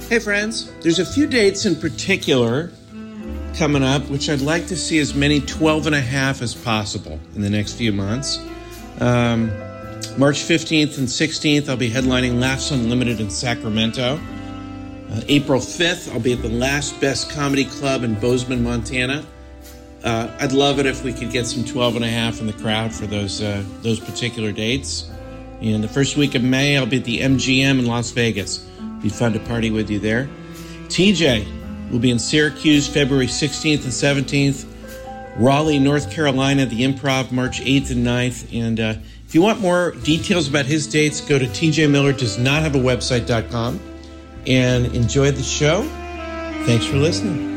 Hey friends, there's a few dates in particular coming up which I'd like to see as many 12 and a half as possible in the next few months. March 15th and 16th, I'll be headlining Laughs Unlimited in Sacramento. April 5th, I'll be at the Last Best Comedy Club in Bozeman, Montana. I'd love it if we could get some 12 and a half in the crowd for those particular dates. And the first week of May, I'll be at the MGM in Las Vegas. Be fun to party with you there. TJ will be in Syracuse February 16th and 17th. Raleigh, North Carolina, the Improv March 8th and 9th. And if you want more details about his dates, go to tjmillerdoesnothaveawebsite.com and enjoy the show. Thanks for listening.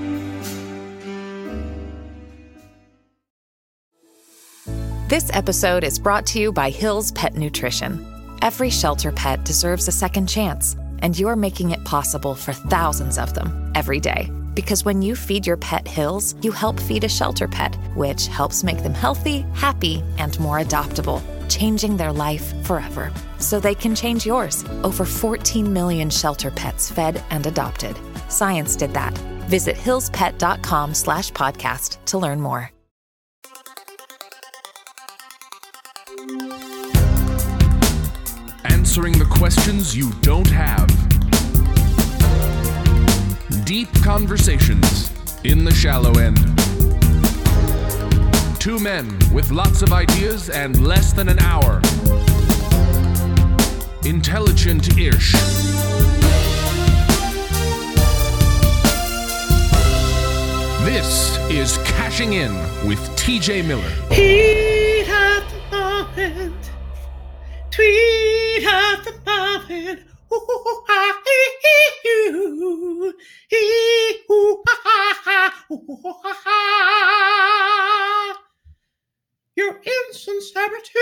This episode is brought to you by Hill's Pet Nutrition. Every shelter pet deserves a second chance, and you're making it possible for thousands of them every day. Because when you feed your pet Hill's, you help feed a shelter pet, which helps make them healthy, happy, and more adoptable, changing their life forever. So they can change yours. Over 14 million shelter pets fed and adopted. Science did that. Visit hillspet.com/podcast to learn more. Answering the questions you don't have. Deep conversations in the shallow end. Two men with lots of ideas and less than an hour. Intelligent-ish. This is Cashing In with TJ Miller. Heat of the moment. Tweet of the moment. Your insincerity.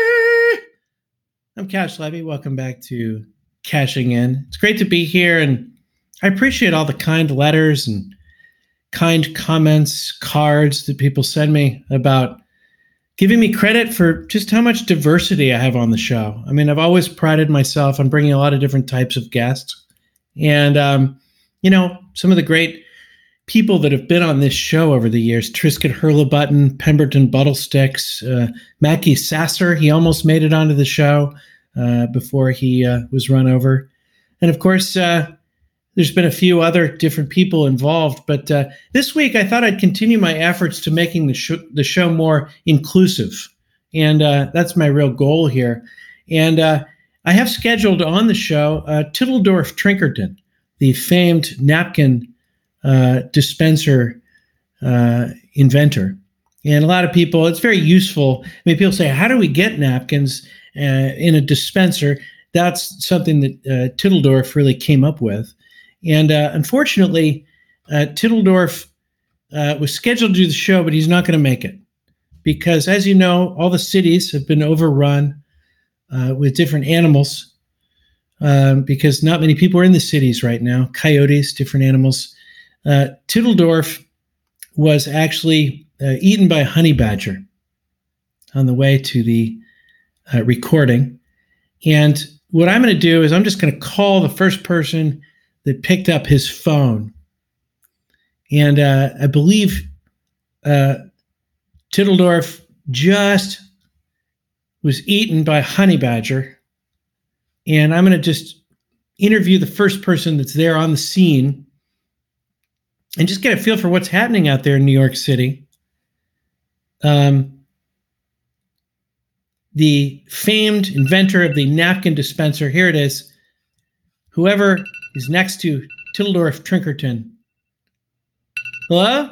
I'm Cash Levy. Welcome back to Cashing In. It's great to be here, and I appreciate all the kind letters and kind comments, cards that people send me about giving me credit for just how much diversity I have on the show. I mean, I've always prided myself on bringing a lot of different types of guests. And, some of the great people that have been on this show over the years, Trisket Hurlebutton, Pemberton Buttlesticks, Mackie Sasser, he almost made it onto the show before he was run over. And of course, there's been a few other different people involved, but this week I thought I'd continue my efforts to making the show more inclusive, and that's my real goal here. And I have scheduled on the show Tittledorf Trinkerton, the famed napkin dispenser inventor. And a lot of people, it's very useful. I mean, people say, how do we get napkins in a dispenser? That's something that Tittledorf really came up with. And unfortunately, Tittledorf was scheduled to do the show, but he's not going to make it. Because as you know, all the cities have been overrun with different animals because not many people are in the cities right now. Coyotes, different animals. Tittledorf was actually eaten by a honey badger on the way to the recording. And what I'm going to do is I'm just going to call the first person that picked up his phone. And I believe Tittledorf just was eaten by a honey badger. And I'm going to just interview the first person that's there on the scene and just get a feel for what's happening out there in New York City. The famed inventor of the napkin dispenser, here it is. Whoever is next to Tittledorf Trinkerton. Hello?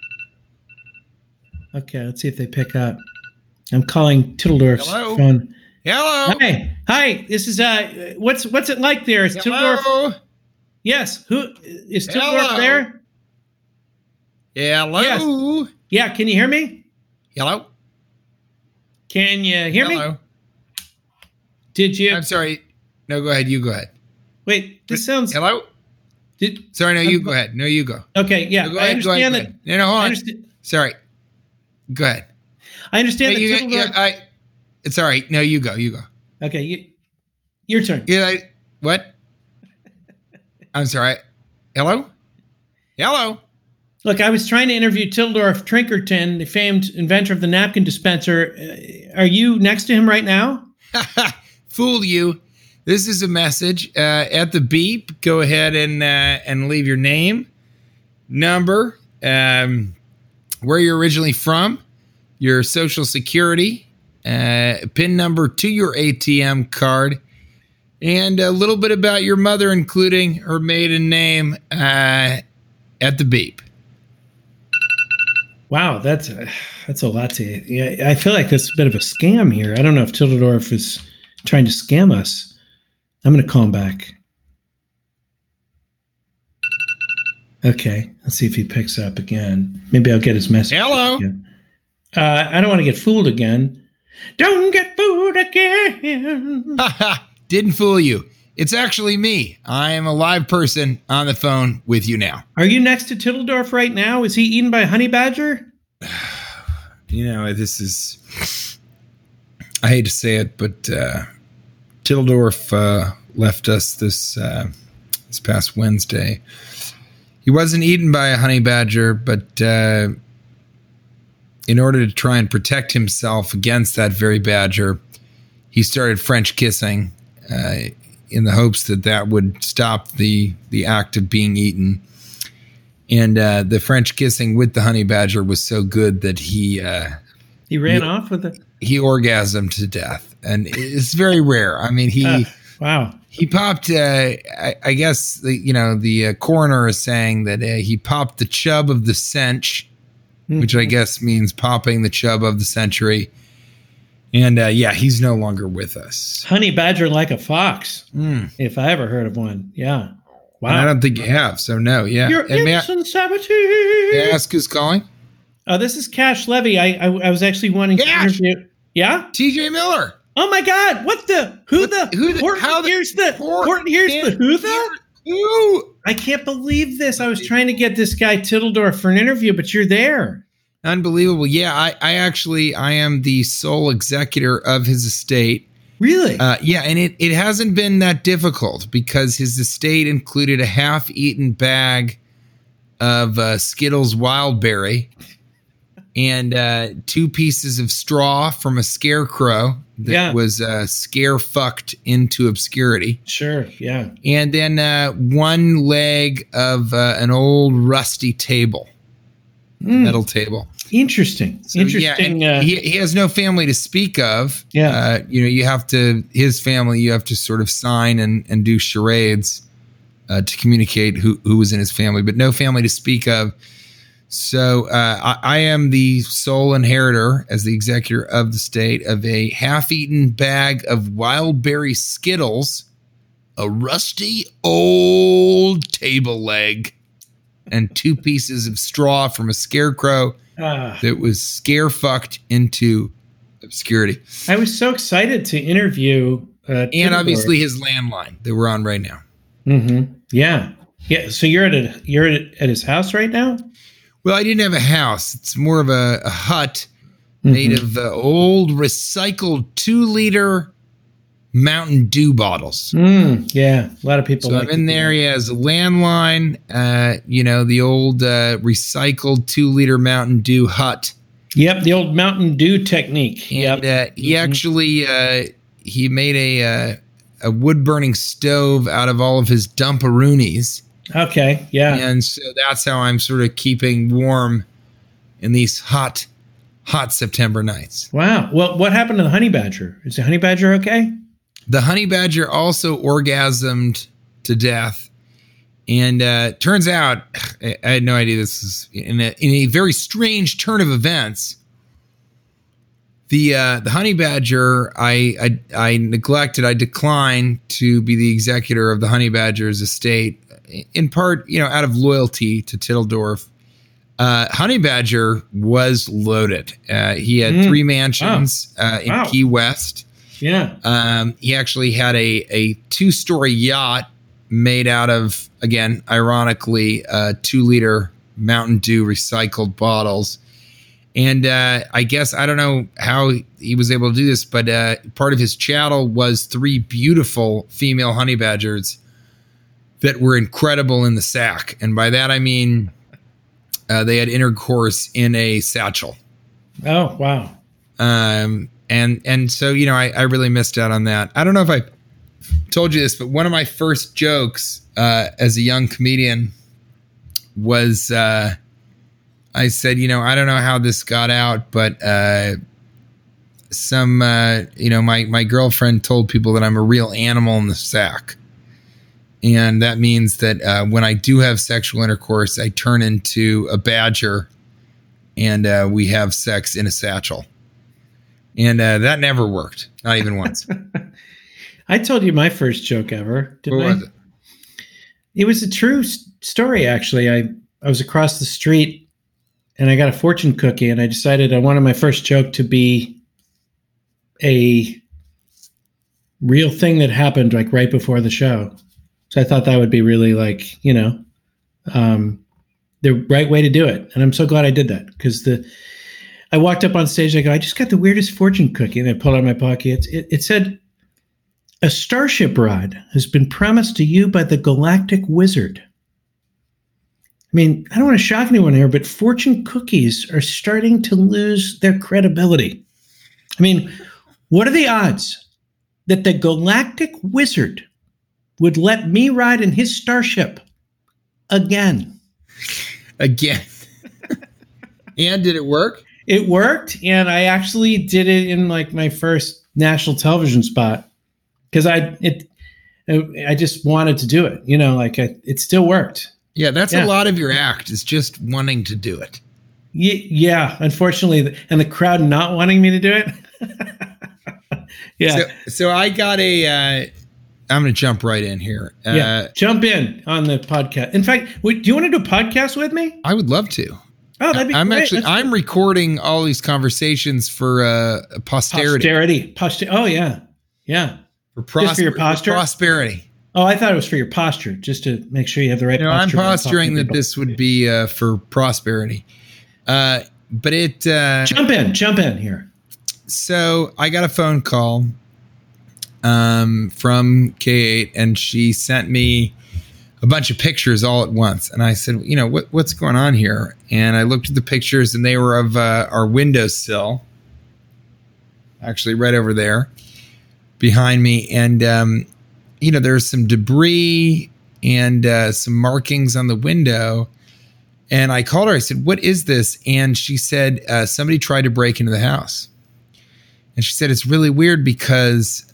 Okay, let's see if they pick up. I'm calling Tittledorf's phone. Hello. Hi. This is what's it like there? Is Tittledorf? Yes. Who is Tittledorf there? Hello. Yes. Yeah. Can you hear me? Hello. Can you hear me? Did you? I'm sorry. No, go ahead. You go ahead. Wait. This sounds. Hello. Sorry. No, you go ahead. No, you go. Okay. Yeah. No, go ahead, I understand that. No, hold on. Sorry. Go ahead. I understand that Tittledorf. It's all right. No, you go. You go. Okay. Your turn. Yeah. What? I'm sorry. Hello? Hello? Look, I was trying to interview Tildorf Trinkerton, the famed inventor of the napkin dispenser. Are you next to him right now? Fooled you. This is a message. At the beep, go ahead and leave your name, number, where you're originally from, your social security, PIN number to your ATM card, and a little bit about your mother, including her maiden name, at the beep. Wow, that's a lot to. Yeah, I feel like that's a bit of a scam here. I don't know if Tildorf is trying to scam us. I'm going to call him back. Okay, let's see if he picks up again. Maybe I'll get his message. Hello. I don't want to get fooled again. Don't get fooled again. Didn't fool you. It's actually me. I am a live person on the phone with you now. Are you next to Tildorf right now? Is he eaten by a honey badger? This is... I hate to say it, but Tildorf left us this past Wednesday. He wasn't eaten by a honey badger, but in order to try and protect himself against that very badger, he started French kissing in the hopes that would stop the act of being eaten. And the French kissing with the honey badger was so good that he ran off with it. He orgasmed to death, and it's very rare. I mean, wow. He popped. I guess the coroner is saying that he popped the chub of the century, which I guess means popping the chub of the century. And he's no longer with us. Honey badger like a fox, if I ever heard of one. Yeah. Wow. And I don't think you have. So no. Yeah. You're innocent sabotage. May I ask who's calling? This is Cash Levy. I was actually wanting to interview. Yeah. TJ Miller. Oh my God! What the? Who the? Here's the who the? Who? I can't believe this. I was trying to get this guy Tildorf for an interview, but you're there. Unbelievable. Yeah, I am the sole executor of his estate. Really? Yeah, and it hasn't been that difficult because his estate included a half-eaten bag of Skittles Wildberry and 2 pieces of straw from a scarecrow that was scare-fucked into obscurity. Sure, yeah. And then 1 leg of an old rusty table. Metal table. Interesting. So, he has no family to speak of. Yeah. You have to, his family, you have to sort of sign and do charades to communicate who was in his family, but no family to speak of. So I am the sole inheritor as the executor of the state of a half-eaten bag of Wildberry Skittles, a rusty old table leg, and 2 pieces of straw from a scarecrow that was scare-fucked into obscurity. I was so excited to interview and obviously his landline that we're on right now. Mm-hmm. Yeah. So you're at his house right now? Well, I didn't have a house. It's more of a hut made of old recycled 2-liter Mountain Dew bottles. Yeah, a lot of people. So I'm in there. He has a landline. The old recycled 2-liter Mountain Dew hut. Yep, the old Mountain Dew technique. And he actually he made a wood burning stove out of all of his Dumperoonies. Okay, yeah. And so that's how I'm sort of keeping warm in these hot September nights. Wow. Well, what happened to the honey badger? Is the honey badger okay? The honey badger also orgasmed to death. And turns out, I had no idea this is in a very strange turn of events. The honey badger, I declined to be the executor of the honey badger's estate, in part, out of loyalty to Tildorf. Honey badger was loaded. He had 3 mansions in Key West. Yeah. He actually had a 2-story yacht made out of, again, ironically, 2-liter Mountain Dew recycled bottles. And I guess, I don't know how he was able to do this, but part of his chattel was 3 beautiful female honey badgers that were incredible in the sack. And by that, I mean they had intercourse in a satchel. Oh, wow. And so, you know, I really missed out on that. I don't know if I told you this, but one of my first jokes as a young comedian was I said, you know, I don't know how this got out, but my girlfriend told people that I'm a real animal in the sack. And that means that when I do have sexual intercourse, I turn into a badger and we have sex in a satchel. And that never worked. Not even once. I told you my first joke ever, didn't I? What was it? It was a true story, actually. I was across the street and I got a fortune cookie and I decided I wanted my first joke to be a real thing that happened like right before the show. So I thought that would be really like, you know, the right way to do it. And I'm so glad I did that because I walked up on stage. I go, I just got the weirdest fortune cookie. And I pulled out my pocket. It said, a starship ride has been promised to you by the Galactic Wizard. I mean, I don't want to shock anyone here, but fortune cookies are starting to lose their credibility. I mean, what are the odds that the Galactic Wizard would let me ride in his starship again? Again. And did it work? It worked, and I actually did it in like my first national television spot because I just wanted to do it. You know, like it still worked. Yeah, that's a lot of your act is just wanting to do it. Yeah, unfortunately, and the crowd not wanting me to do it. Yeah. So I got I'm going to jump right in here. Jump in on the podcast. In fact, do you want to do a podcast with me? I would love to. Oh, that'd be great. I'm recording all these conversations for posterity. Oh, yeah. Yeah. Just for your posture? For prosperity. Oh, I thought it was for your posture, just to make sure you have the right posture. I'm posturing that this would be for prosperity. But it... Jump in here. So I got a phone call from K8, and she sent me a bunch of pictures all at once. And I said, you know, what's going on here? And I looked at the pictures, and they were of our windowsill, actually right over there behind me. And, you know, there's some debris and some markings on the window. And I called her. I said, what is this? And she said, somebody tried to break into the house. And she said, it's really weird because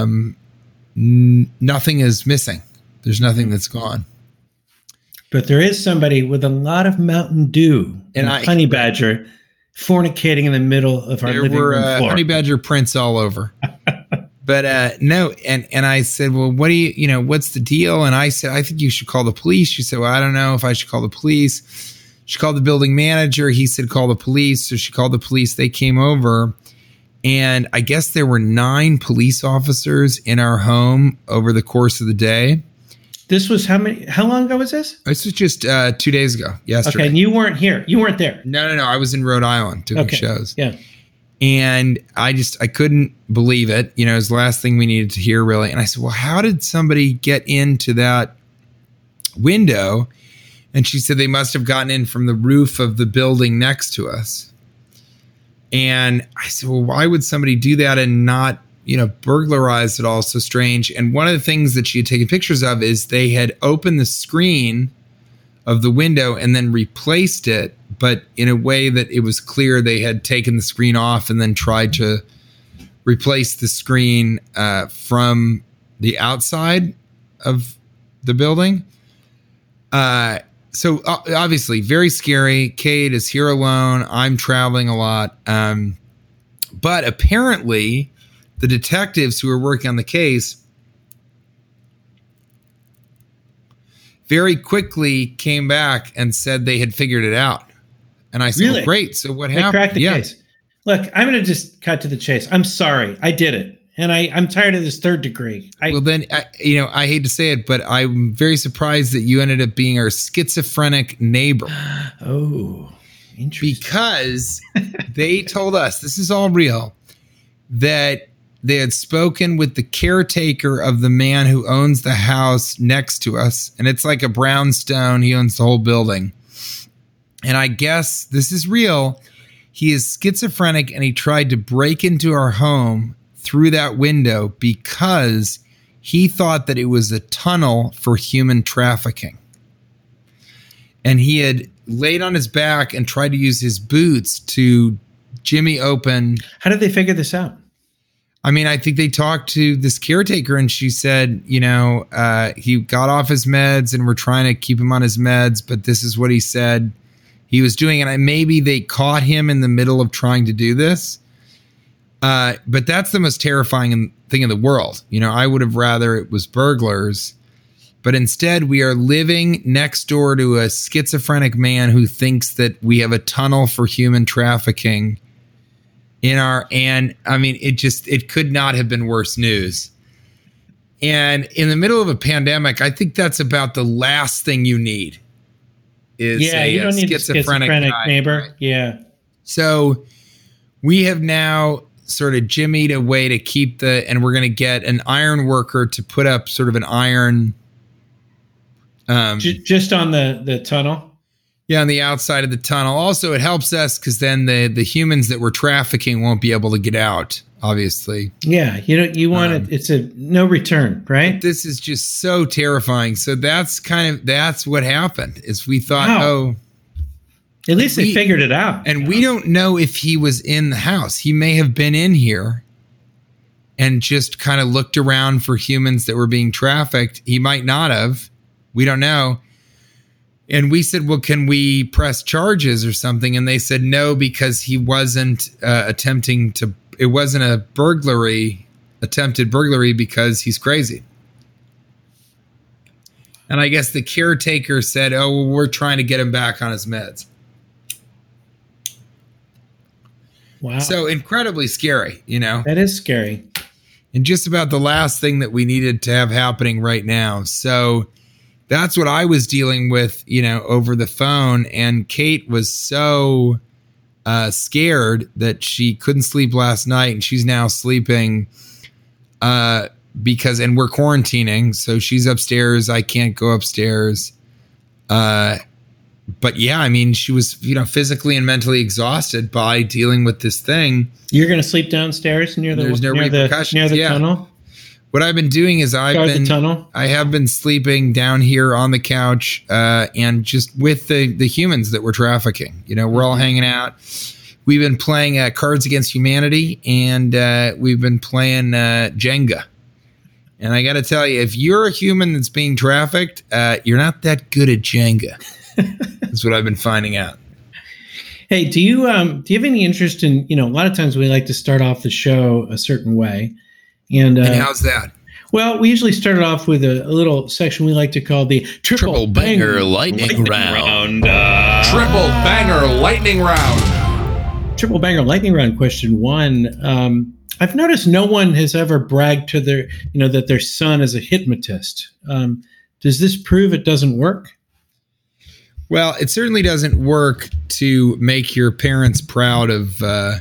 nothing is missing. There's nothing that's gone. But there is somebody with a lot of Mountain Dew and a honey badger fornicating in the middle of our living room floor. There were honey badger prints all over. But no, and I said, well, what do you know, what's the deal? And I said, I think you should call the police. She said, well, I don't know if I should call the police. She called the building manager. He said, call the police. So she called the police. They came over. And I guess there were 9 police officers in our home over the course of the day. This was how long ago was this? This was just 2 days ago, yesterday. Okay, and you weren't here. You weren't there. No. I was in Rhode Island doing shows. Yeah. And I couldn't believe it. You know, it was the last thing we needed to hear, really. And I said, well, how did somebody get into that window? And she said they must have gotten in from the roof of the building next to us. And I said, well, why would somebody do that and not, you know, burglarize it all? So strange. And one of the things that she had taken pictures of is they had opened the screen of the window and then replaced it, but in a way that it was clear they had taken the screen off and then tried to replace the screen from the outside of the building. So obviously very scary. Kate is here alone. I'm traveling a lot. But apparently the detectives who were working on the case very quickly came back and said they had figured it out. And I said, really? Well, great. So what happened? They cracked the case. Look, I'm going to just cut to the chase. I'm sorry. I did it. And I'm tired of this third degree. Well, then, you know, I hate to say it, but I'm very surprised that you ended up being our schizophrenic neighbor. Oh, interesting. Because they told us, this is all real, that they had spoken with the caretaker of the man who owns the house next to us. And it's like a brownstone. He owns the whole building. And I guess this is real. He is schizophrenic and he tried to break into our home through that window because he thought that it was a tunnel for human trafficking. And he had laid on his back and tried to use his boots to jimmy open. How did they figure this out? I mean, I think they talked to this caretaker and she said, he got off his meds and we're trying to keep him on his meds, but this is what he said he was doing. And maybe they caught him in the middle of trying to do this. But that's the most terrifying thing in the world. I would have rather it was burglars, but instead we are living next door to a schizophrenic man who thinks that we have a tunnel for human trafficking it could not have been worse news. And in the middle of a pandemic, I think that's about the last thing you need. You don't need a schizophrenic neighbor. Right? Yeah. So we have now sort of jimmied a way to keep and we're going to get an iron worker to put up sort of an iron. Just on the tunnel. Yeah, on the outside of the tunnel. Also, it helps us because then the humans that we're trafficking won't be able to get out, obviously. Yeah, you want it. It's a no return, right? This is just so terrifying. So that's what happened is we thought, at least they figured it out. And we don't know if he was in the house. He may have been in here and just kind of looked around for humans that were being trafficked. He might not have. We don't know. And we said, well, can we press charges or something? And they said no, because he wasn't it wasn't a attempted burglary because he's crazy. And I guess the caretaker said, oh, well, we're trying to get him back on his meds. Wow. So incredibly scary, That is scary. And just about the last thing that we needed to have happening right now. So that's what I was dealing with, over the phone. And Kate was so scared that she couldn't sleep last night. And she's now sleeping and we're quarantining. So she's upstairs. I can't go upstairs. But yeah, I mean, she was, physically and mentally exhausted by dealing with this thing. You're going to sleep downstairs near the tunnel? What I've been doing is I have been sleeping down here on the couch and just with the humans that we're trafficking. We're all hanging out. We've been playing Cards Against Humanity and we've been playing Jenga. And I got to tell you, if you're a human that's being trafficked, you're not that good at Jenga. That's what I've been finding out. Hey, do you have any interest in, a lot of times we like to start off the show a certain way. And how's that? Well, we usually started off with a little section we like to call the Triple Banger Lightning Round. Triple Banger Lightning Round. Triple Banger Lightning Round question 1. I've noticed no one has ever bragged to their, that their son is a hypnotist. Does this prove it doesn't work? Well, it certainly doesn't work to make your parents proud of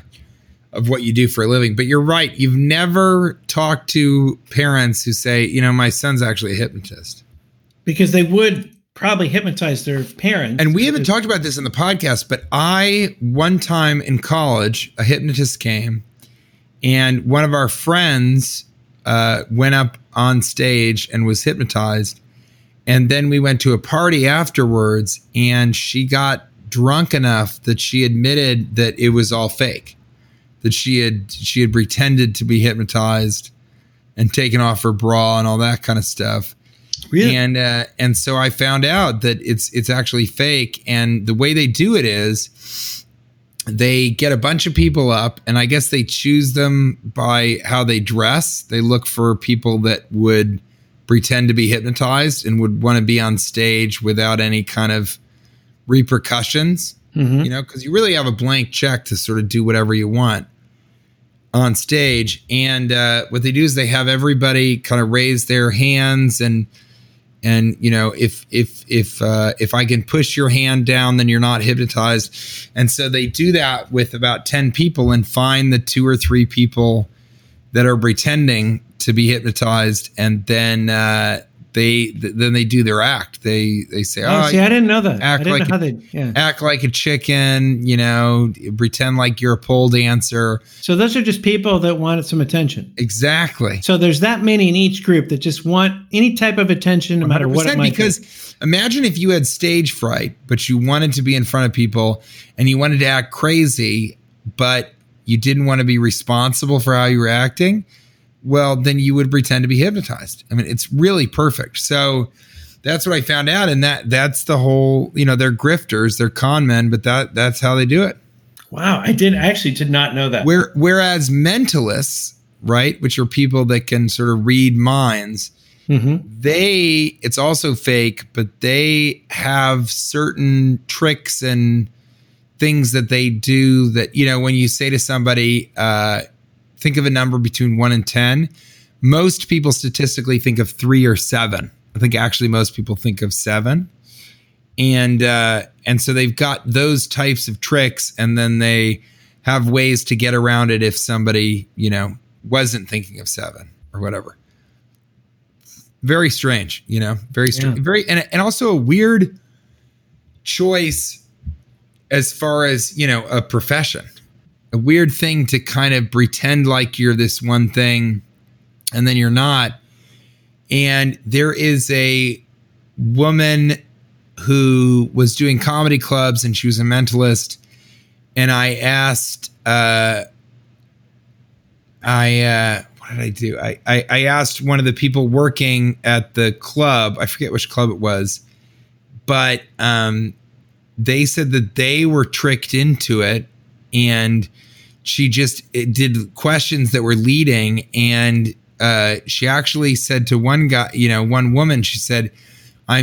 what you do for a living. But you're right. You've never talked to parents who say, my son's actually a hypnotist. Because they would probably hypnotize their parents. And we haven't talked about this in the podcast, but one time in college, a hypnotist came and one of our friends went up on stage and was hypnotized. And then we went to a party afterwards and she got drunk enough that she admitted that it was all fake. That she had pretended to be hypnotized and taken off her bra and all that kind of stuff. Really? And so I found out that it's actually fake. And the way they do it is they get a bunch of people up and I guess they choose them by how they dress. They look for people that would pretend to be hypnotized and would want to be on stage without any kind of repercussions, because you really have a blank check to sort of do whatever you want on stage. And what they do is they have everybody kind of raise their hands and if I can push your hand down, then you're not hypnotized. And so they do that with about 10 people and find the 2 or 3 people that are pretending to be hypnotized, and then they do their act. They say, "Oh, see, I didn't know that. Act like a chicken, pretend like you're a pole dancer." So those are just people that wanted some attention. Exactly. So there's that many in each group that just want any type of attention, no matter what it might be. Because imagine if you had stage fright, but you wanted to be in front of people and you wanted to act crazy, but you didn't want to be responsible for how you were acting. Well, then you would pretend to be hypnotized. I mean, it's really perfect. So that's what I found out. And that's the whole, they're grifters, they're con men, but that's how they do it. Wow. I actually did not know that. Whereas mentalists, right, which are people that can sort of read minds, it's also fake, but they have certain tricks and things that they do that, when you say to somebody, think of a number between 1 and 10. Most people statistically think of 3 or 7. I think actually most people think of 7. And so they've got those types of tricks, and then they have ways to get around it if somebody, wasn't thinking of 7 or whatever. Very strange, very strange. Yeah. And also a weird choice as far as, a profession. A weird thing to kind of pretend like you're this one thing and then you're not. And there is a woman who was doing comedy clubs, and she was a mentalist. And I asked, what did I do? I asked one of the people working at the club, I forget which club it was, but they said that they were tricked into it. And she just did questions that were leading. And she actually said to one guy, one woman, she said, not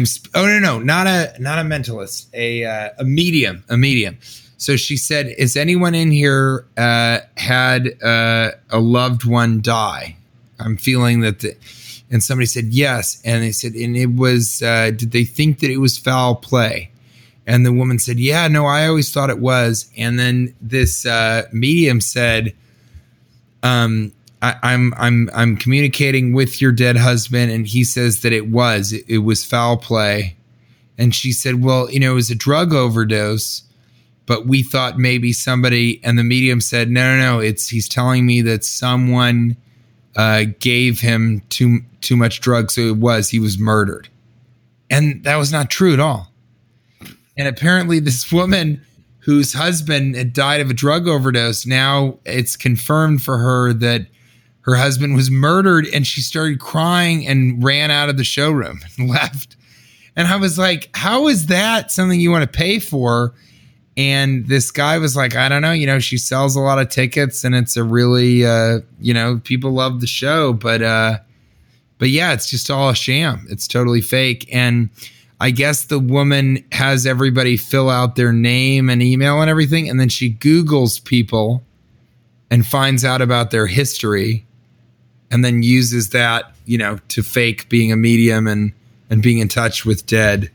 a mentalist, a medium. So she said, "Is anyone in here had a loved one die? I'm feeling that." And somebody said, "Yes." And they said, and it was, did they think that it was foul play? And the woman said, "Yeah, no, I always thought it was." And then this medium said, "I'm communicating with your dead husband, and he says that it was foul play." And she said, "Well, it was a drug overdose, but we thought maybe somebody." And the medium said, "No, he's telling me that someone gave him too much drugs, so he was murdered." And that was not true at all. And apparently this woman whose husband had died of a drug overdose, now it's confirmed for her that her husband was murdered, and she started crying and ran out of the showroom and left. And I was like, how is that something you want to pay for? And this guy was like, I don't know, she sells a lot of tickets, and it's a really, people love the show, but yeah, it's just all a sham. It's totally fake. And I guess the woman has everybody fill out their name and email and everything, and then she Googles people and finds out about their history, and then uses that, to fake being a medium and being in touch with dead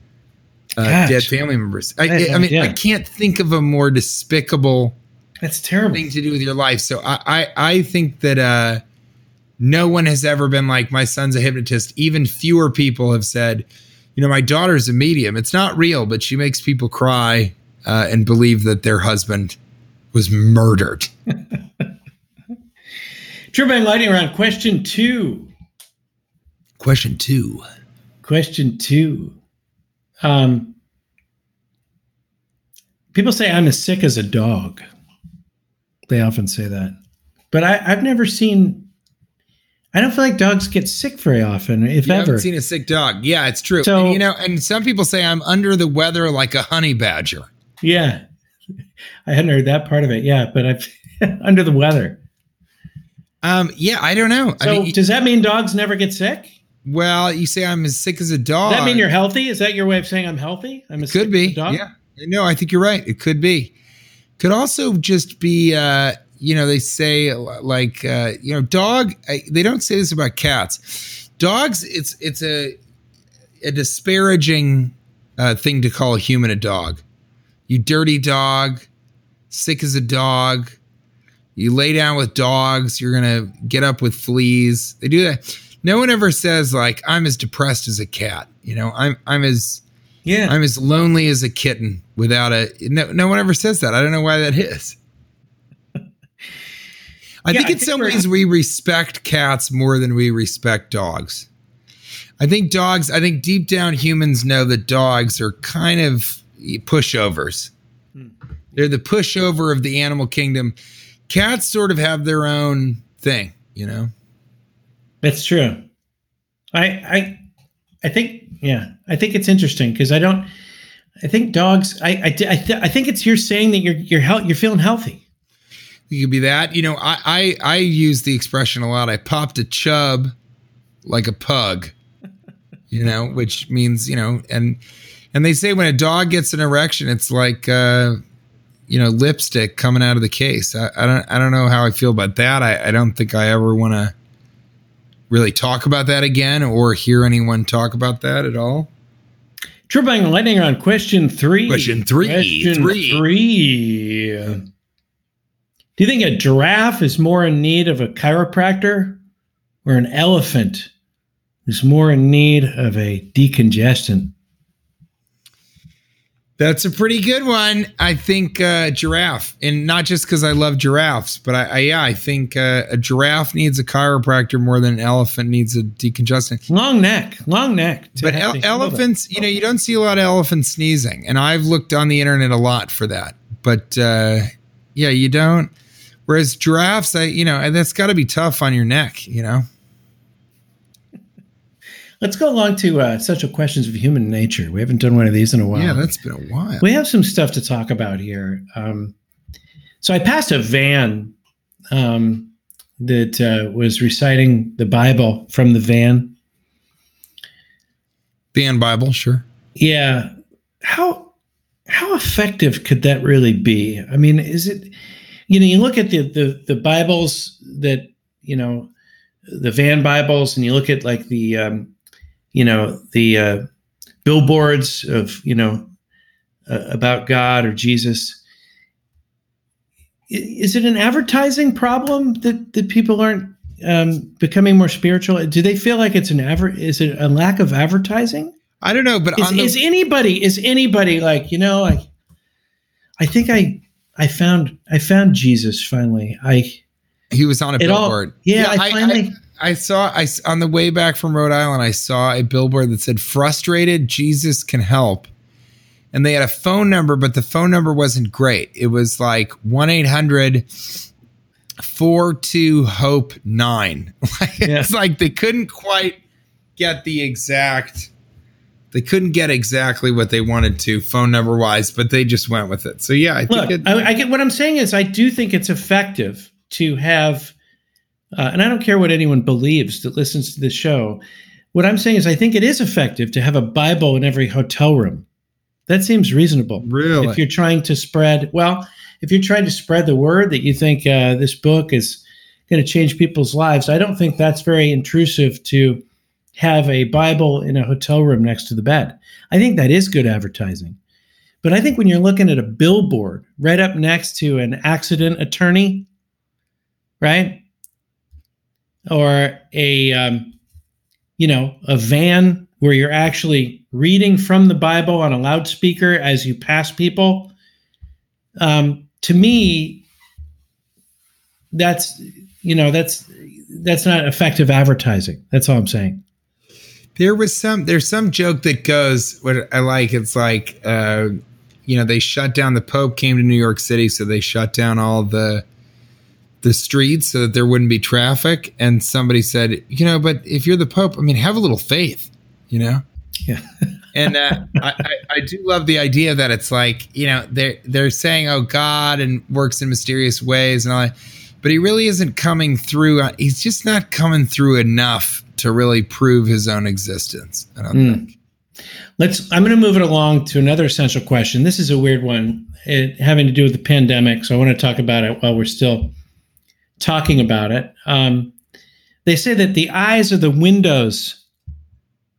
family members. I can't think of a more despicable, that's terrible thing to do with your life. So I think that no one has ever been like, my son's a hypnotist. Even fewer people have said, my daughter's a medium. It's not real, but she makes people cry and believe that their husband was murdered. True Bang Lightning Round, question 2. Question two. People say I'm as sick as a dog. They often say that. But I've never seen... I don't feel like dogs get sick very often, if ever. I haven't seen a sick dog. Yeah, it's true. So, and, and some people say I'm under the weather like a honey badger. Yeah. I hadn't heard that part of it. Yeah, but I'm under the weather. Yeah, I don't know. So does that mean dogs never get sick? Well, you say I'm as sick as a dog. Does that mean you're healthy? Is that your way of saying I'm healthy? I'm could be. Dog? Yeah. No, I think you're right. It could be. Could also just be, they say like, dog, they don't say this about cats. Dogs, it's a disparaging thing to call a human a dog. You dirty dog, sick as a dog. You lay down with dogs, you're going to get up with fleas. They do that. No one ever says like, I'm as depressed as a cat. You know, I'm as lonely as a kitten without no one ever says that. I don't know why that is. I think in some ways we respect cats more than we respect dogs. I think deep down humans know that dogs are kind of pushovers. They're the pushover of the animal kingdom. Cats sort of have their own thing, you know? That's true. I think it's interesting because I think dogs, I think it's you're saying that you're feeling healthy. It could be that. You know, I use the expression a lot. I popped a chub like a pug, you know, which means, you know, and they say when a dog gets an erection, it's like, lipstick coming out of the case. I don't know how I feel about that. I don't think I ever want to really talk about that again or hear anyone talk about that at all. True Bang Lightning on question 3. Question three. Do you think a giraffe is more in need of a chiropractor or an elephant is more in need of a decongestant? That's a pretty good one. I think giraffe, and not just because I love giraffes, but I think a giraffe needs a chiropractor more than an elephant needs a decongestant. Long neck. But elephants, you know, you don't see a lot of elephants sneezing, and I've looked on the internet a lot for that. But you don't. Whereas giraffes, that's got to be tough on your neck, you know. Let's go along to Essential Questions of Human Nature. We haven't done one of these in a while. Yeah, that's been a while. We have some stuff to talk about here. So I passed a van that was reciting the Bible from the van. Van Bible, sure. Yeah. How effective could that really be? I mean, is it, you look at the Bibles that, the van Bibles, and you look at like the billboards of, about God or Jesus. Is it an advertising problem that people aren't becoming more spiritual? Do they feel like is it a lack of advertising? I don't know, but is anybody like, I think I found Jesus finally. He was on a billboard. I saw on the way back from Rhode Island, I saw a billboard that said "Frustrated, Jesus can help," and they had a phone number, but the phone number wasn't great. It was like 1-800-42-HOPE-9. It's like they couldn't quite get exactly what they wanted to phone number wise, but they just went with it. So yeah, I get what I'm saying is I do think it's effective to have. And I don't care what anyone believes that listens to the show. What I'm saying is I think it is effective to have a Bible in every hotel room. That seems reasonable. Really? If you're trying to spread the word that you think this book is going to change people's lives, I don't think that's very intrusive to have a Bible in a hotel room next to the bed. I think that is good advertising. But I think when you're looking at a billboard right up next to an accident attorney, right? Or a van where you're actually reading from the Bible on a loudspeaker as you pass people. To me, that's not effective advertising. That's all I'm saying. There's some joke that goes, what I like, it's like, they shut down, the Pope came to New York City, so they shut down all the streets so that there wouldn't be traffic. And somebody said, but if you're the Pope, I mean, have a little faith, Yeah. And I do love the idea that it's like, they're saying, oh, God, and works in mysterious ways and all that, but he really isn't coming through. He's just not coming through enough to really prove his own existence, I don't think. I'm going to move it along to another essential question. This is a weird one, having to do with the pandemic. So I want to talk about it while we're still talking about it. They say that the eyes are the windows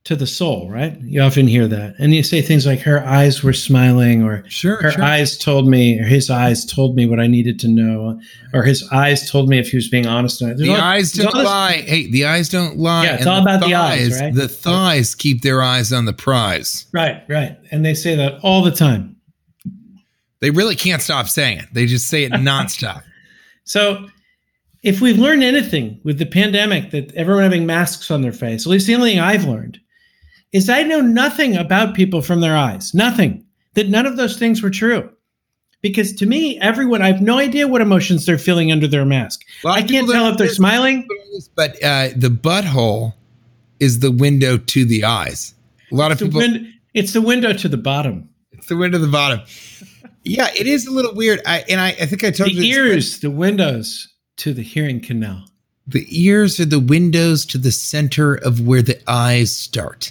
to the soul, right? You often hear that. And you say things like her eyes were smiling, or her eyes told me, or his eyes told me what I needed to know, or his eyes told me if he was being honest. The eyes don't lie. Hey, the eyes don't lie. Yeah, it's all about the eyes, right? The thighs keep their eyes on the prize. Right. And they say that all the time. They really can't stop saying it. They just say it nonstop. So if we've learned anything with the pandemic, that everyone having masks on their face, at least the only thing I've learned, is I know nothing about people from their eyes. Nothing. That none of those things were true. Because to me, I have no idea what emotions they're feeling under their mask. I can't tell if they're smiling. But the butthole is the window to the eyes. A lot of people. It's the window to the bottom. It's the window to the bottom. Yeah, it is a little weird. I think I told you. The ears, the windows to the hearing canal. The ears are the windows to the center of where the eyes start.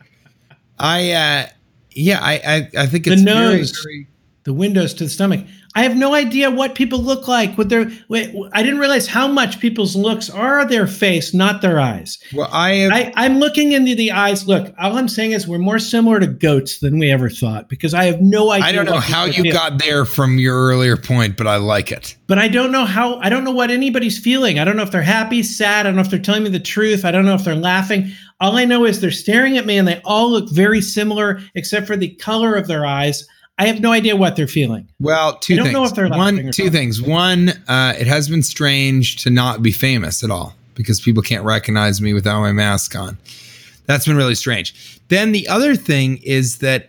I think it's the nose, the windows to the stomach. I have no idea what people look like. I didn't realize how much people's looks are their face, not their eyes. Well, I'm looking into the eyes. Look, all I'm saying is we're more similar to goats than we ever thought, because I have no idea. I don't know how you got there from your earlier point, but I like it. But I don't know what anybody's feeling. I don't know if they're happy, sad. I don't know if they're telling me the truth. I don't know if they're laughing. All I know is they're staring at me and they all look very similar, except for the color of their eyes. I have no idea what they're feeling. Well, two things. One, it has been strange to not be famous at all, because people can't recognize me without my mask on. That's been really strange. Then the other thing is that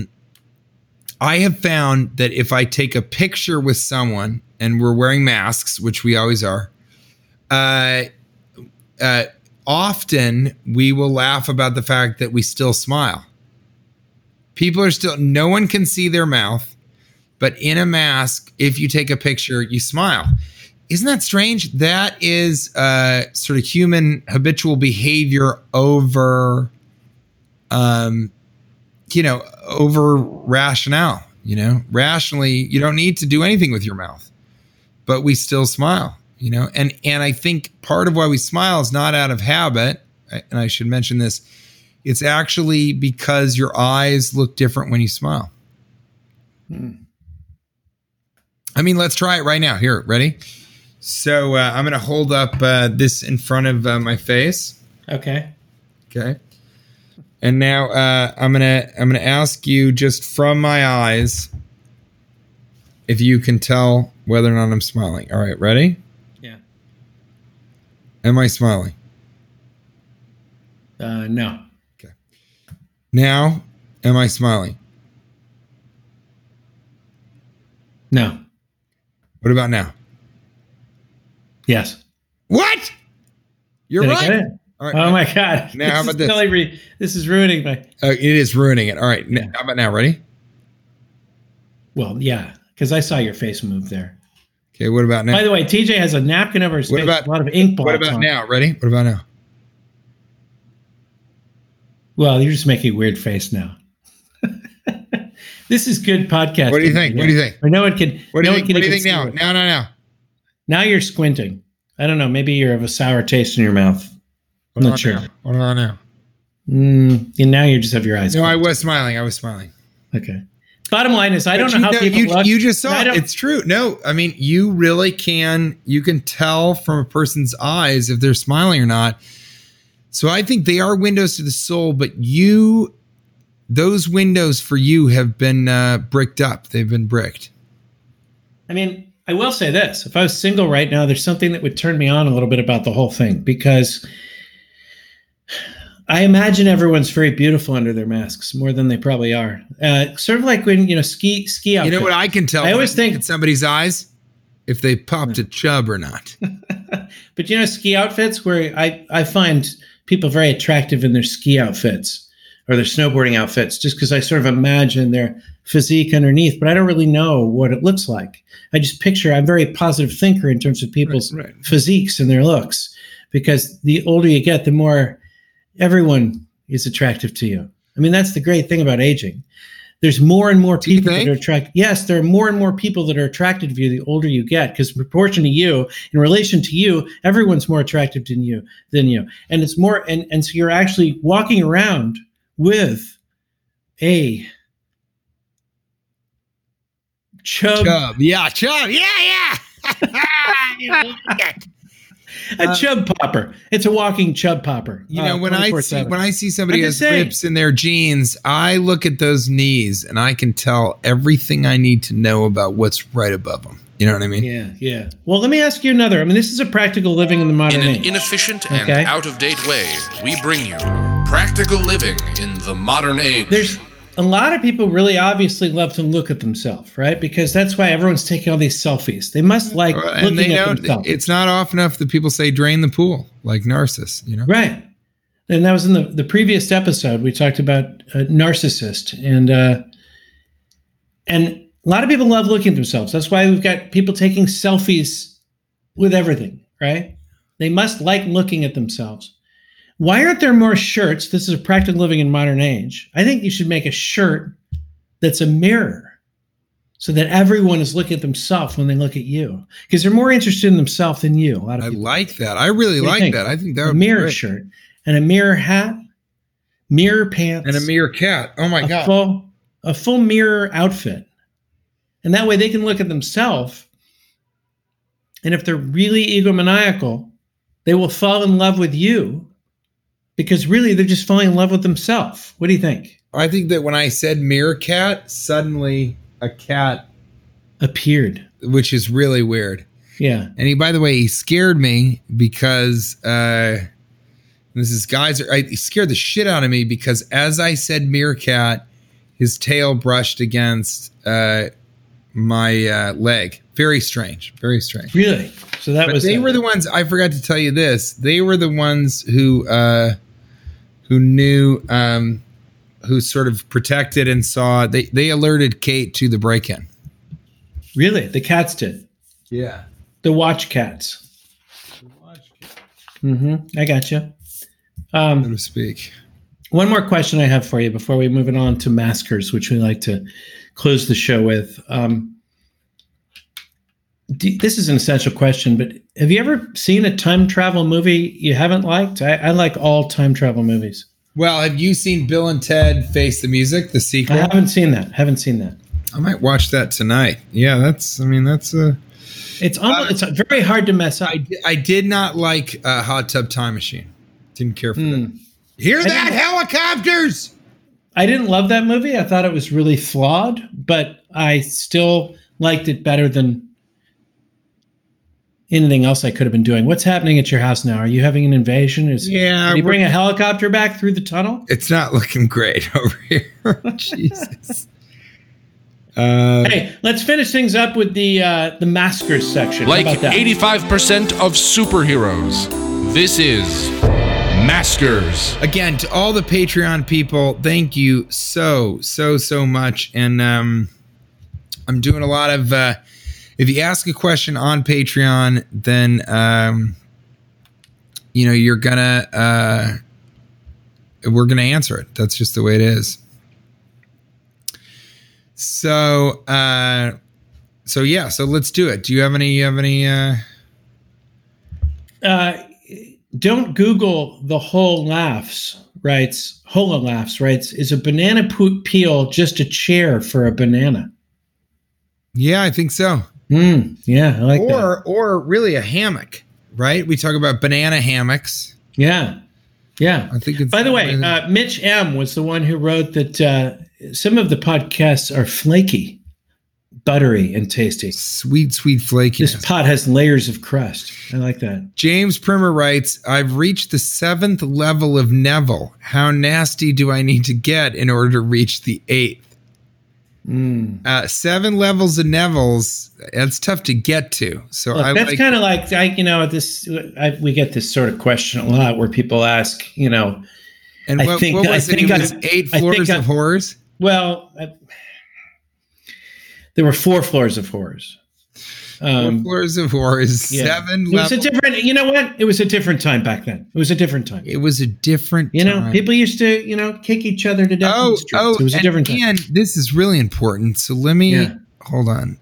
I have found that if I take a picture with someone and we're wearing masks, which we always are, often we will laugh about the fact that we still smile. People are still, no one can see their mouth, but in a mask, if you take a picture, you smile. Isn't that strange? That is sort of human habitual behavior over rationale. Rationally, you don't need to do anything with your mouth, but we still smile, and I think part of why we smile is not out of habit. And I should mention this. It's actually because your eyes look different when you smile. I mean, let's try it right now. Here, ready? So I'm going to hold up this in front of my face. Okay. And now I'm gonna ask you, just from my eyes, if you can tell whether or not I'm smiling. All right, ready? Yeah. Am I smiling? No. Now, am I smiling? No. What about now? Yes. What? You're right. All right. Oh my God. Now, how about this? This is ruining my. It is ruining it. All right. Yeah. How about now? Ready? Well, yeah, because I saw your face move there. Okay. What about now? By the way, TJ has a napkin over his face. A lot of ink blots. What about now? Ready? What about now? Well, you're just making a weird face now. This is good podcasting. What do you think? What do you think? Or no one can. What do you think now? Now. Now you're squinting. I don't know. Maybe you have a sour taste in your mouth. I'm not sure. What about now? And now you just have your eyes. No, I was smiling. Okay. Bottom line is, I don't know how people look. You just saw it. It's true. No, I mean, you really can. You can tell from a person's eyes if they're smiling or not. So I think they are windows to the soul, but those windows for you have been bricked up. They've been bricked. I mean, I will say this. If I was single right now, there's something that would turn me on a little bit about the whole thing, because I imagine everyone's very beautiful under their masks, more than they probably are. Sort of like when, ski outfits. You know what I can tell? I always think at somebody's eyes, if they popped a chub or not. But ski outfits, where I find people very attractive in their ski outfits or their snowboarding outfits, just because I sort of imagine their physique underneath, but I don't really know what it looks like. I just picture, I'm a very positive thinker in terms of people's physiques and their looks, because the older you get, the more everyone is attractive to you. I mean, that's the great thing about aging. There's more and more people that think? are attracted. Yes, there are more and more people that are attracted to you the older you get, because in proportion to you, in relation to you, everyone's more attractive than you. And it's more, and so you're actually walking around with a chub. Yeah, chub. Yeah. A chub popper. It's a walking chub popper. You know, when I see somebody has rips in their jeans, I look at those knees and I can tell everything I need to know about what's right above them. You know what I mean? Yeah. Well, let me ask you another. I mean, this is a practical living in the modern age. In an inefficient and out-of-date way, we bring you practical living in the modern age. There's a lot of people really obviously love to look at themselves, right? Because that's why everyone's taking all these selfies. They must like looking at themselves. It's not often enough that people say drain the pool, like Narcissus, you know? Right. And that was in the previous episode. We talked about a narcissist. And a lot of people love looking at themselves. That's why we've got people taking selfies with everything, right? They must like looking at themselves. Why aren't there more shirts? This is a practical living in modern age. I think you should make a shirt that's a mirror so that everyone is looking at themselves when they look at you, because they're more interested in themselves than you. A lot of people. I like that. I really like that. I think that would be a mirror great. Shirt and a mirror hat, mirror pants, and a mirror cat. Oh my God. A full mirror outfit. And that way they can look at themselves. And if they're really egomaniacal, they will fall in love with you. Because really, they're just falling in love with themselves. What do you think? I think that when I said mirror cat, suddenly a cat appeared, which is really weird. Yeah. And by the way, he scared me because he scared the shit out of me because as I said mirror cat, his tail brushed against my leg. Very strange. Very strange. Really? So they were the ones, I forgot to tell you this. They were the ones who knew, who sort of protected and saw. They alerted Kate to the break-in. Really? The cats did? Yeah. The watch cats. I got you. So to speak. One more question I have for you before we move it on to maskers, which we like to close the show with. This is an essential question, but have you ever seen a time travel movie you haven't liked? I like all time travel movies. Well, have you seen Bill and Ted Face the Music, the sequel? I haven't seen that. I might watch that tonight. Yeah, it's very hard to mess up. I did not like Hot Tub Time Machine. Didn't care for that. Hear that, helicopters? I didn't love that movie. I thought it was really flawed, but I still liked it better than anything else I could have been doing. What's happening at your house now? Are you having an invasion? Did you bring a helicopter back through the tunnel? It's not looking great over here. Jesus. Hey, let's finish things up with the maskers section. Like 85% of superheroes, this is Maskers. Again, to all the Patreon people, thank you so much. And I'm doing a lot of... if you ask a question on Patreon, then, we're going to answer it. That's just the way it is. So let's do it. Do you have any, don't Google the whole laughs, writes, Hola Laughs, writes, is a banana peel just a chair for a banana? Yeah, I think so. Yeah, I like that. Or really a hammock, right? We talk about banana hammocks. Yeah. I think it's. By the way, Mitch M. was the one who wrote that some of the podcasts are flaky, buttery, and tasty. Sweet flakiness. This pot has layers of crust. I like that. James Primer writes, I've reached the 7th level of Neville. How nasty do I need to get in order to reach the 8th? 7 levels of Neville's, that's tough to get to. So look, that's kind of like we get this sort of question a lot where people ask, And what was it? It was 8 floors of horrors? Well, there were 4 floors of horrors. 4 Floors of War is 7 levels. It was a different, you know what? It was a different time back then. It was a different time. It was a different time. You know, people used to, kick each other to death in the streets. It was a different time. And this is really important. So let me, hold on.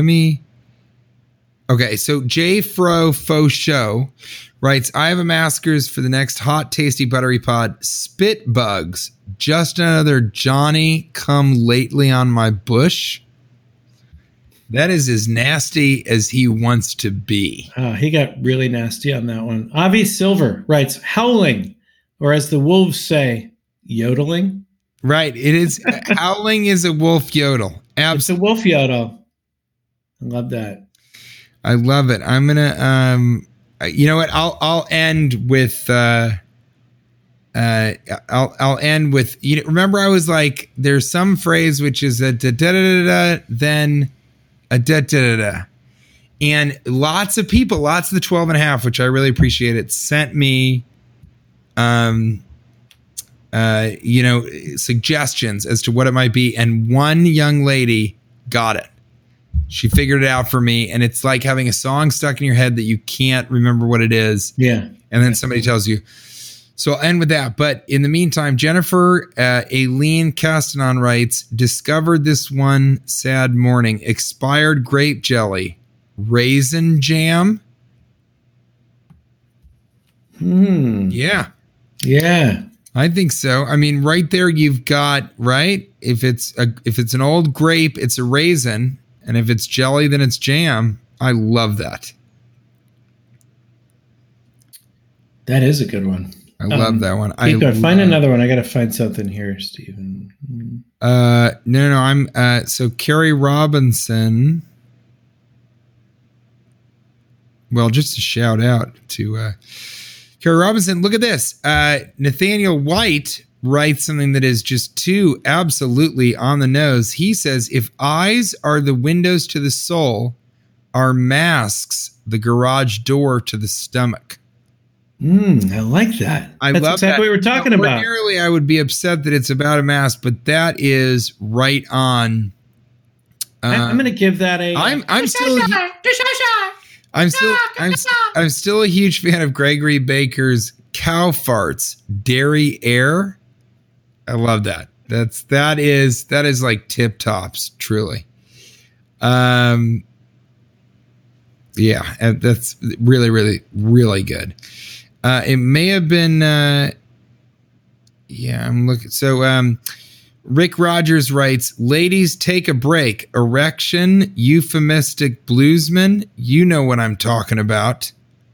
Okay, so J. Faux Show writes, I have a maskers for the next hot, tasty, buttery pod. Spit bugs. Just another Johnny come lately on my bush. That is as nasty as he wants to be. He got really nasty on that one. Avi Silver writes, howling, or as the wolves say, yodeling. Right. It is. Howling is a wolf yodel. Absolutely. It's a wolf yodel. I love that. I love it. I'm going to, you know what? I'll end with, I'll end with, remember I was like, there's some phrase which is a da-da-da-da-da, then a da-da-da-da. And lots of people, lots of the 12 and a half, which I really appreciate it, sent me, suggestions as to what it might be. And one young lady got it. She figured it out for me. And it's like having a song stuck in your head that you can't remember what it is. Yeah. And then somebody tells you. So I'll end with that. But in the meantime, Jennifer Aileen Castanon writes, discovered this one sad morning. Expired grape jelly. Raisin jam. Yeah. Yeah. I think so. I mean, right there you've got, right? If it's an old grape, it's a raisin. And if it's jelly, then it's jam. I love that. That is a good one. I love that one. Find another one. I got to find something here, Stephen. No. I'm so Carrie Robinson. Well, just a shout out to Carrie Robinson. Look at this. Nathaniel White writes something that is just too absolutely on the nose. He says, if eyes are the windows to the soul, are masks the garage door to the stomach? I like that. That's love exactly that. What we were talking about. Ordinarily, I would be upset that it's about a mask, but that is right on. I'm going to give that a. I'm still a huge fan of Gregory Baker's cow farts, dairy air. I love that. That is like tip tops, truly. Yeah, that's really, really, really good. It may have been, I'm looking. So, Rick Rogers writes, ladies, take a break. Erection, euphemistic bluesman. You know what I'm talking about.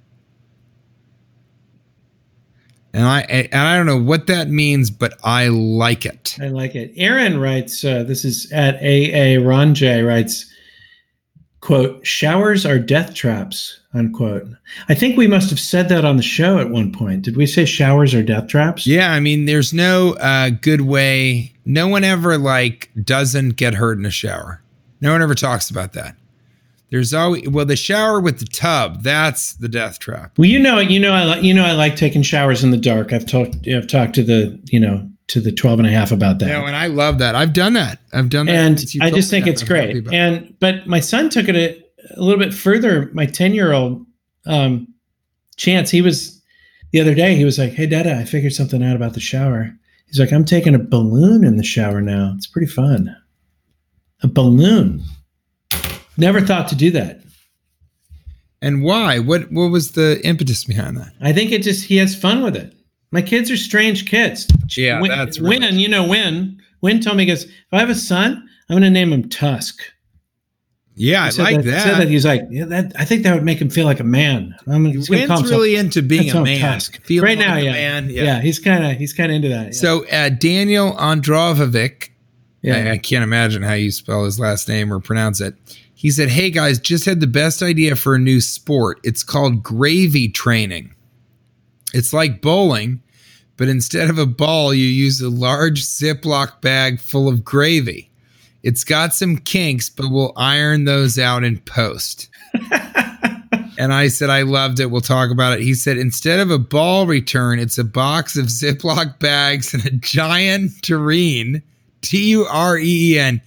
And I don't know what that means, but I like it. I like it. Aaron writes, this is at AA Ron J writes, quote, showers are death traps, unquote. I think we must have said that on the show at one point. Did we say showers are death traps? Yeah. I mean, there's no good way. No one ever doesn't get hurt in a shower. No one ever talks about that. There's always, the shower with the tub, that's the death trap. Well, I like taking showers in the dark. I've talked to the 12 and a half about that. Yeah, and I love that. I've done that. And I just think it's great. But my son took it a little bit further. My 10-year-old Chance, the other day, he was like, hey, Dada, I figured something out about the shower. He's like, I'm taking a balloon in the shower now. It's pretty fun. A balloon. Never thought to do that. And why? What was the impetus behind that? I think he has fun with it. My kids are strange kids. Yeah, that's really Win told me, he goes, if I have a son, I'm going to name him Tusk. Yeah, I like that. Said that. He's like, I think that would make him feel like a man. Win's really into being a man. Tusk. Right now, yeah. Man. Yeah, he's kind of into that. Yeah. So Daniel Androvovic, I can't imagine how you spell his last name or pronounce it. He said, hey guys, just had the best idea for a new sport. It's called gravy training. It's like bowling, but instead of a ball, you use a large Ziploc bag full of gravy. It's got some kinks, but we'll iron those out in post. And I said, I loved it. We'll talk about it. He said, instead of a ball return, it's a box of Ziploc bags and a giant tureen, Tureen,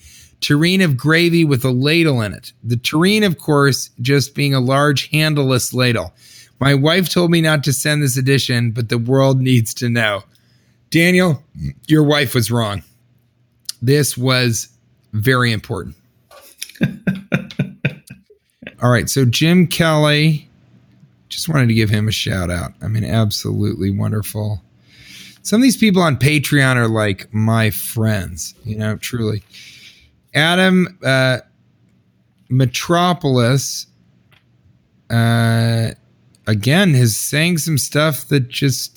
tureen of gravy with a ladle in it. The tureen, of course, just being a large handleless ladle. My wife told me not to send this edition, but the world needs to know. Daniel, your wife was wrong. This was very important. All right, so Jim Kelly, just wanted to give him a shout out. I mean, absolutely wonderful. Some of these people on Patreon are like my friends, truly. Adam Metropolis, again, is saying some stuff that just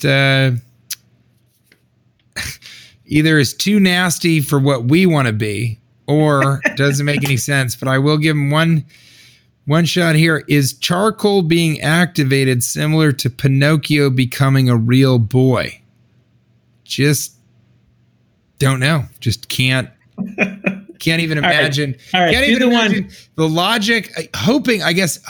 either is too nasty for what we want to be or doesn't make any sense. But I will give him one shot here. Is charcoal being activated similar to Pinocchio becoming a real boy? Just don't know. Just can't even imagine. All right. Can't even imagine the logic. Hoping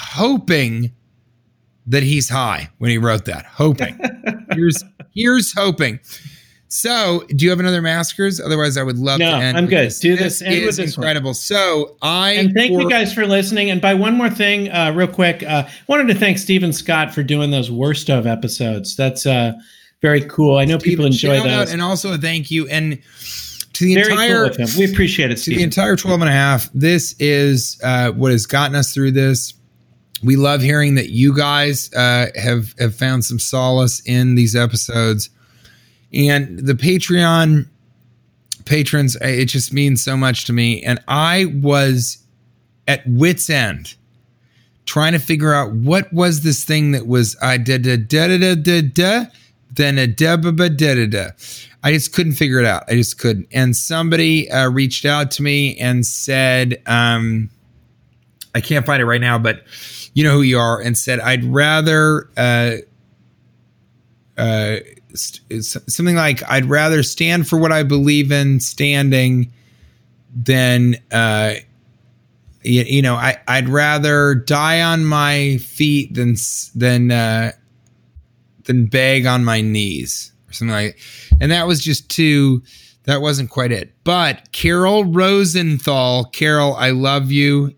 that he's high when he wrote that. Hoping. Here's hoping. So, do you have another maskers? Otherwise, I would love to end. No, I'm good. This. Do this. End with this incredible. One. So, and thank you guys for listening. And by one more thing, real quick, wanted to thank Stephen Scott for doing those Worst of episodes. That's very cool. I know people enjoy those. And also a thank you. And to the very entire, cool of him. We appreciate it, Stephen. To the entire 12 and a half, this is what has gotten us through this. We love hearing that you guys have found some solace in these episodes. And the Patreon patrons, it just means so much to me. And I was at wit's end trying to figure out what was this thing that was I did then a da. I just couldn't figure it out. I just couldn't. And somebody reached out to me and said, I can't find it right now, but you know who you are, and said, I'd rather something like, I'd rather stand for what I believe in standing than, I'd rather die on my feet than beg on my knees or something like that. And that was just that wasn't quite it. But Carol Rosenthal, Carol, I love you.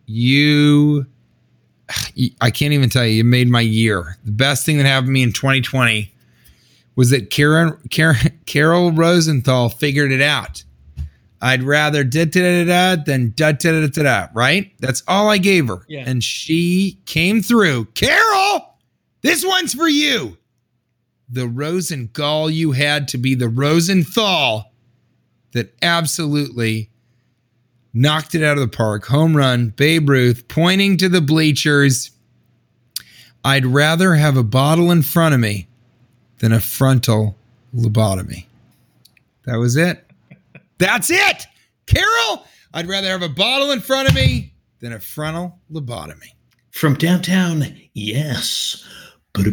I can't even tell you, you made my year. The best thing that happened to me in 2020 was that Carol Rosenthal figured it out. I'd rather da-da-da-da than da-da-da-da-da, right? That's all I gave her. Yeah. And she came through. Carol, this one's for you. The Rosenthal you had to be the Rosenthal that absolutely knocked it out of the park. Home run, Babe Ruth, pointing to the bleachers. I'd rather have a bottle in front of me than a frontal lobotomy. That was it. That's it. Carol, I'd rather have a bottle in front of me than a frontal lobotomy. From downtown, yes. Your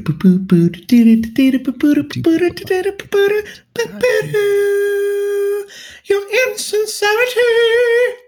insincerity